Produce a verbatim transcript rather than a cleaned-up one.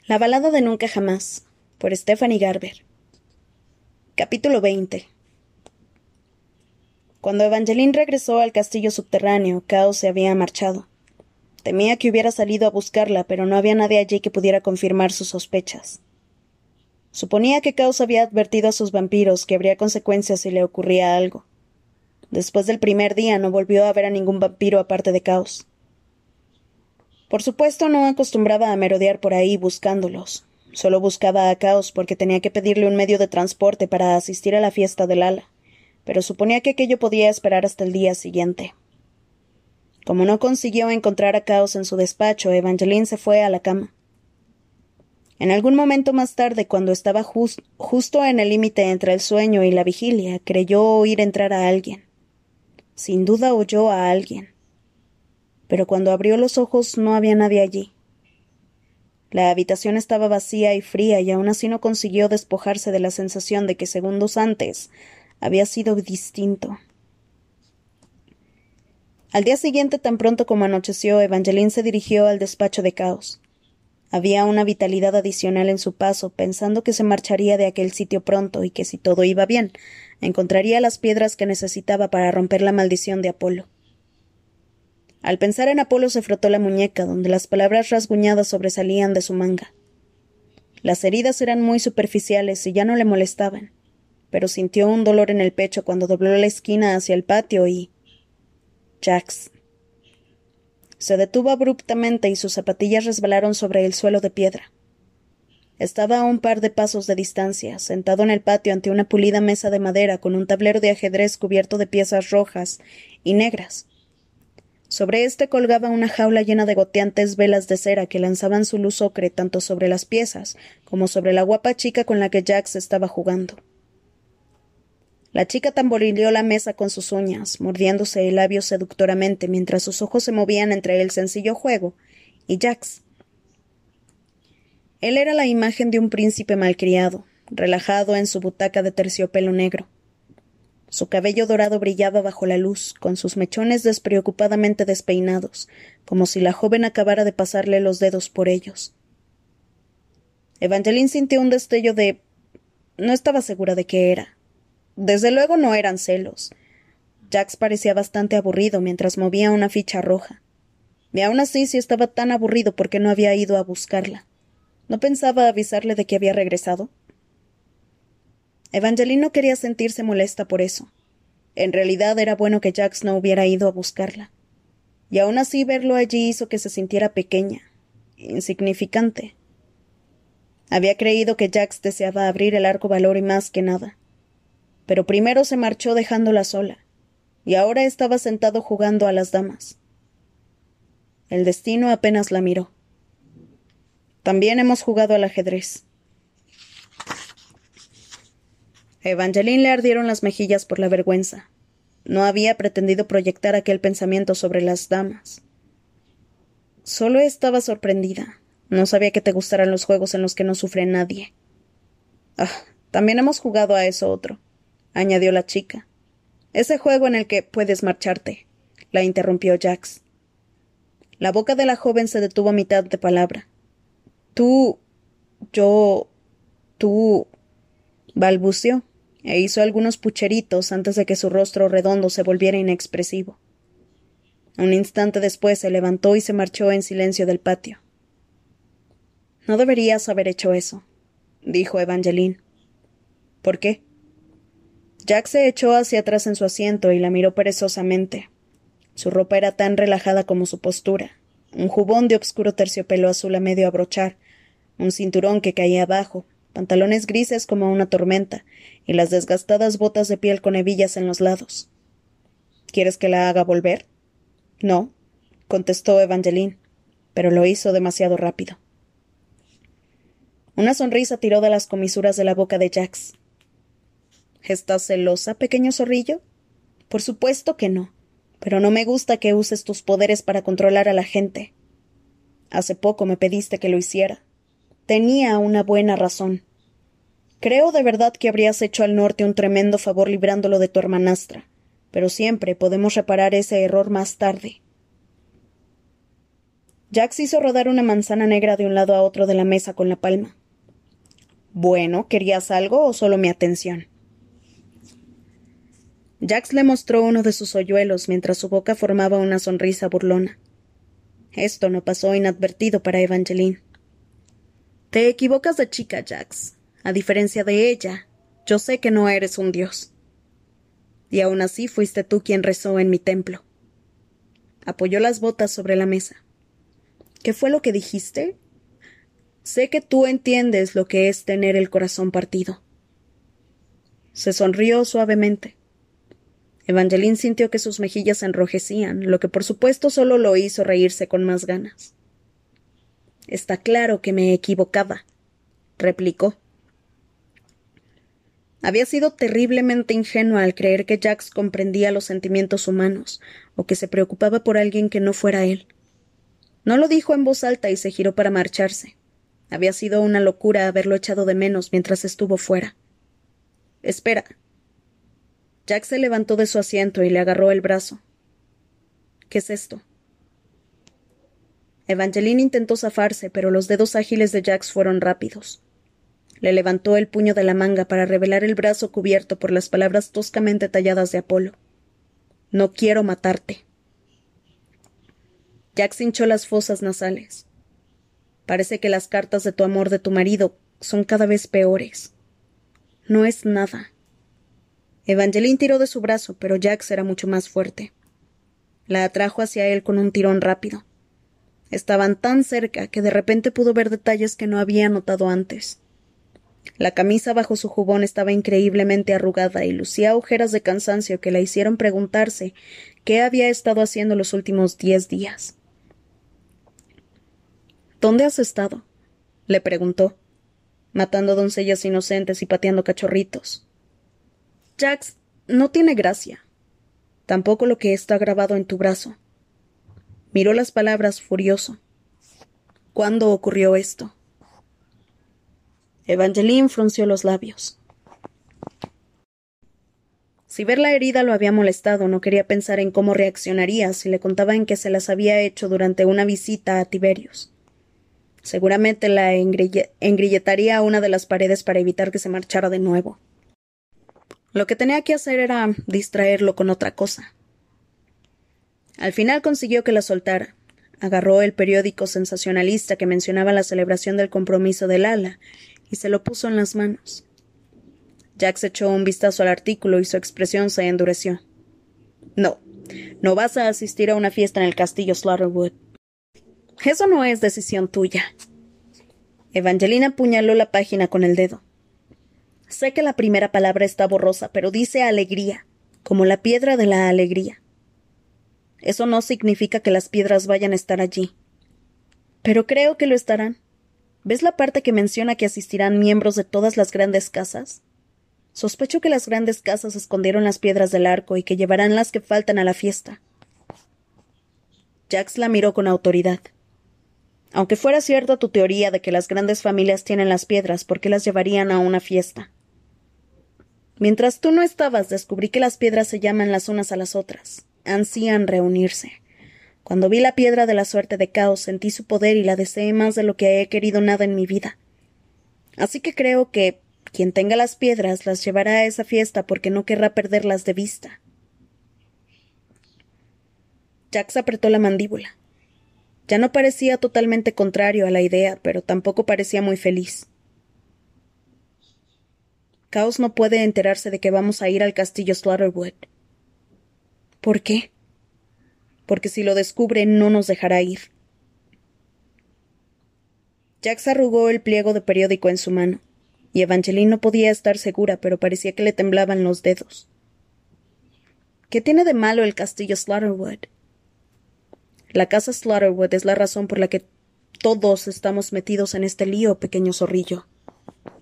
La balada de Nunca Jamás, por Stephanie Garber. Capítulo veinte. Cuando Evangeline regresó al castillo subterráneo, Caos se había marchado. Temía que hubiera salido a buscarla, pero no había nadie allí que pudiera confirmar sus sospechas. Suponía que Caos había advertido a sus vampiros que habría consecuencias si le ocurría algo. Después del primer día no volvió a ver a ningún vampiro aparte de Caos. Por supuesto, no acostumbraba a merodear por ahí buscándolos. Solo buscaba a Caos porque tenía que pedirle un medio de transporte para asistir a la fiesta del ala, pero suponía que aquello podía esperar hasta el día siguiente. Como no consiguió encontrar a Caos en su despacho, Evangeline se fue a la cama. En algún momento más tarde, cuando estaba just, justo en el límite entre el sueño y la vigilia, creyó oír entrar a alguien. Sin duda oyó a alguien. Pero cuando abrió los ojos no había nadie allí. La habitación estaba vacía y fría y aún así no consiguió despojarse de la sensación de que segundos antes había sido distinto. Al día siguiente, tan pronto como anocheció, Evangeline se dirigió al despacho de Caos. Había una vitalidad adicional en su paso, pensando que se marcharía de aquel sitio pronto y que, si todo iba bien, encontraría las piedras que necesitaba para romper la maldición de Apolo. Al pensar en Apolo se frotó la muñeca, donde las palabras rasguñadas sobresalían de su manga. Las heridas eran muy superficiales y ya no le molestaban, pero sintió un dolor en el pecho cuando dobló la esquina hacia el patio y... Jax. Se detuvo abruptamente y sus zapatillas resbalaron sobre el suelo de piedra. Estaba a un par de pasos de distancia, sentado en el patio ante una pulida mesa de madera con un tablero de ajedrez cubierto de piezas rojas y negras. Sobre éste colgaba una jaula llena de goteantes velas de cera que lanzaban su luz ocre tanto sobre las piezas como sobre la guapa chica con la que Jax estaba jugando. La chica tamborileó la mesa con sus uñas, mordiéndose el labio seductoramente mientras sus ojos se movían entre el sencillo juego y Jax. Él era la imagen de un príncipe malcriado, relajado en su butaca de terciopelo negro. Su cabello dorado brillaba bajo la luz, con sus mechones despreocupadamente despeinados, como si la joven acabara de pasarle los dedos por ellos. Evangeline sintió un destello de... No estaba segura de qué era. Desde luego no eran celos. Jax parecía bastante aburrido mientras movía una ficha roja. Y aún así, si estaba tan aburrido, ¿por qué no había ido a buscarla? ¿No pensaba avisarle de que había regresado? Evangeline no quería sentirse molesta por eso. En realidad era bueno que Jax no hubiera ido a buscarla. Y aún así verlo allí hizo que se sintiera pequeña, insignificante. Había creído que Jax deseaba abrir el arco valor y más que nada. Pero primero se marchó dejándola sola, y ahora estaba sentado jugando a las damas. El destino apenas la miró. También hemos jugado al ajedrez. A Evangeline le ardieron las mejillas por la vergüenza. No había pretendido proyectar aquel pensamiento sobre las damas. Solo estaba sorprendida. No sabía que te gustaran los juegos en los que no sufre nadie. Ah, también hemos jugado a eso otro, añadió la chica. Ese juego en el que puedes marcharte, la interrumpió Jax. La boca de la joven se detuvo a mitad de palabra. Tú... yo... tú... balbuceó, e hizo algunos pucheritos antes de que su rostro redondo se volviera inexpresivo. Un instante después se levantó y se marchó en silencio del patio. No deberías haber hecho eso, dijo Evangeline. ¿Por qué? Jack se echó hacia atrás en su asiento y la miró perezosamente. Su ropa era tan relajada como su postura, un jubón de obscuro terciopelo azul a medio abrochar, un cinturón que caía abajo, pantalones grises como una tormenta, y las desgastadas botas de piel con hebillas en los lados. ¿Quieres que la haga volver? No, contestó Evangeline, pero lo hizo demasiado rápido. Una sonrisa tiró de las comisuras de la boca de Jax. ¿Estás celosa, pequeño zorrillo? Por supuesto que no, pero no me gusta que uses tus poderes para controlar a la gente. Hace poco me pediste que lo hiciera. Tenía una buena razón. Creo de verdad que habrías hecho al norte un tremendo favor librándolo de tu hermanastra, pero siempre podemos reparar ese error más tarde. Jax hizo rodar una manzana negra de un lado a otro de la mesa con la palma. Bueno, ¿querías algo o solo mi atención? Jax le mostró uno de sus hoyuelos mientras su boca formaba una sonrisa burlona. Esto no pasó inadvertido para Evangeline. Te equivocas de chica, Jax. A diferencia de ella, yo sé que no eres un dios. Y aún así fuiste tú quien rezó en mi templo. Apoyó las botas sobre la mesa. ¿Qué fue lo que dijiste? Sé que tú entiendes lo que es tener el corazón partido. Se sonrió suavemente. Evangeline sintió que sus mejillas se enrojecían, lo que por supuesto solo lo hizo reírse con más ganas. Está claro que me equivocaba, replicó. Había sido terriblemente ingenua al creer que Jax comprendía los sentimientos humanos, o que se preocupaba por alguien que no fuera él. No lo dijo en voz alta y se giró para marcharse. Había sido una locura haberlo echado de menos mientras estuvo fuera. Espera. Jax se levantó de su asiento y le agarró el brazo. ¿Qué es esto? Evangeline intentó zafarse, pero los dedos ágiles de Jax fueron rápidos. Le levantó el puño de la manga para revelar el brazo cubierto por las palabras toscamente talladas de Apolo. No quiero matarte. Jax hinchó las fosas nasales. Parece que las cartas de tu amor de tu marido son cada vez peores. No es nada. Evangeline tiró de su brazo, pero Jax era mucho más fuerte. La atrajo hacia él con un tirón rápido. Estaban tan cerca que de repente pudo ver detalles que no había notado antes. La camisa bajo su jubón estaba increíblemente arrugada y lucía agujeras de cansancio que la hicieron preguntarse qué había estado haciendo los últimos diez días. ¿Dónde has estado? Le preguntó, matando doncellas inocentes y pateando cachorritos. Jax, no tiene gracia. Tampoco lo que está grabado en tu brazo. Miró las palabras furioso. ¿Cuándo ocurrió esto? Evangeline frunció los labios. Si ver la herida lo había molestado, no quería pensar en cómo reaccionaría si le contaba en que se las había hecho durante una visita a Tiberius. Seguramente la engrille- engrilletaría a una de las paredes para evitar que se marchara de nuevo. Lo que tenía que hacer era distraerlo con otra cosa. Al final consiguió que la soltara. Agarró el periódico sensacionalista que mencionaba la celebración del compromiso del ala y se lo puso en las manos. Jax echó un vistazo al artículo y su expresión se endureció. No, no vas a asistir a una fiesta en el castillo Slaughterwood. Eso no es decisión tuya. Evangelina apuñaló la página con el dedo. Sé que la primera palabra está borrosa, pero dice alegría, como la piedra de la alegría. Eso no significa que las piedras vayan a estar allí. Pero creo que lo estarán. ¿Ves la parte que menciona que asistirán miembros de todas las grandes casas? Sospecho que las grandes casas escondieron las piedras del arco y que llevarán las que faltan a la fiesta. Jax la miró con autoridad. Aunque fuera cierta tu teoría de que las grandes familias tienen las piedras, ¿por qué las llevarían a una fiesta? Mientras tú no estabas, descubrí que las piedras se llaman las unas a las otras. Ansían reunirse. Cuando vi la piedra de la suerte de Caos, sentí su poder y la deseé más de lo que he querido nada en mi vida. Así que creo que quien tenga las piedras las llevará a esa fiesta porque no querrá perderlas de vista. Jax apretó la mandíbula. Ya no parecía totalmente contrario a la idea, pero tampoco parecía muy feliz. Caos no puede enterarse de que vamos a ir al castillo Slaughterwood. ¿Por qué? Porque si lo descubre no nos dejará ir. Jax arrugó el pliego de periódico en su mano, y Evangeline no podía estar segura, pero parecía que le temblaban los dedos. ¿Qué tiene de malo el castillo Slaughterwood? La casa Slaughterwood es la razón por la que todos estamos metidos en este lío, pequeño zorrillo.